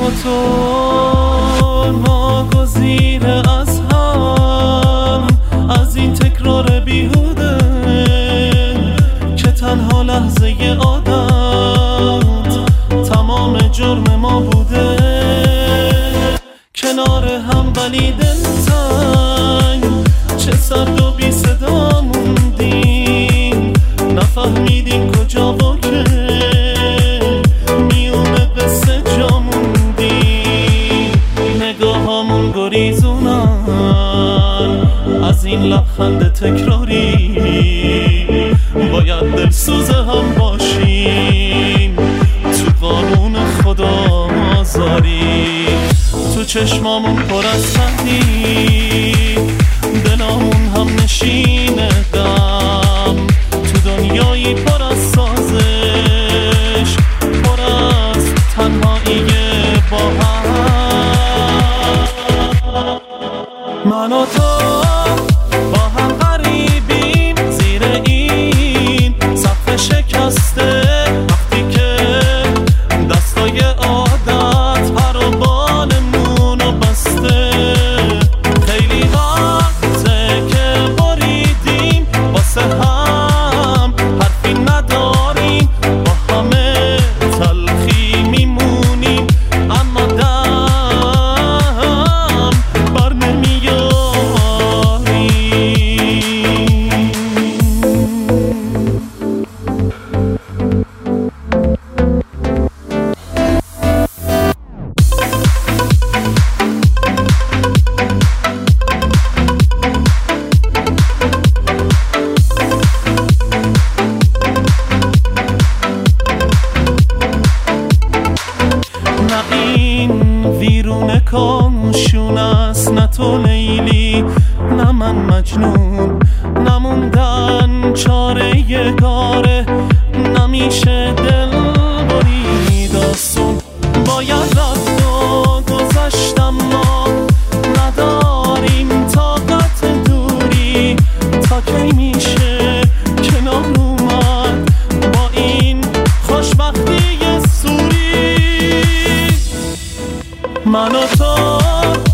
و تو ناگزیر از هم، از این تکرار بیهوده که تنها لحظه عادت تمام جرم ما بوده. کنار هم ولی دلتنگ، چه سرد و بی صدا موندیم، نفهمیدیم کجا و که میونه قصه جا موندیم. نگاهامون گریزونن از این لبخند تکراری، باید دلسوز هم باشیم تو قانون خدا آزاری. تو چشمامون پر از خندی، دلامون هم نشینه دم، تو دنیایی پر از سازش، پر از تنهایی با هم. من و تو با هم غریبیم زیر این سقف شکسته، وقتی که دستای عادت پر و بالمون رو بسته. خیلی وقته که بریدیم واسه هم، حرفی نداریم، با همه تلخی میمونیم، اما دم بر نمیاریم. نه این ویرون کاموشون است، نه تو لیلی نه من مجنون، نموندن چاره یگاره، نمیشه دل بری داستون. باید رفت و گذشتم، ما نداریم طاقت دوری، تا کی میشه کنار اومد با این خوشبختی سوری. من و تو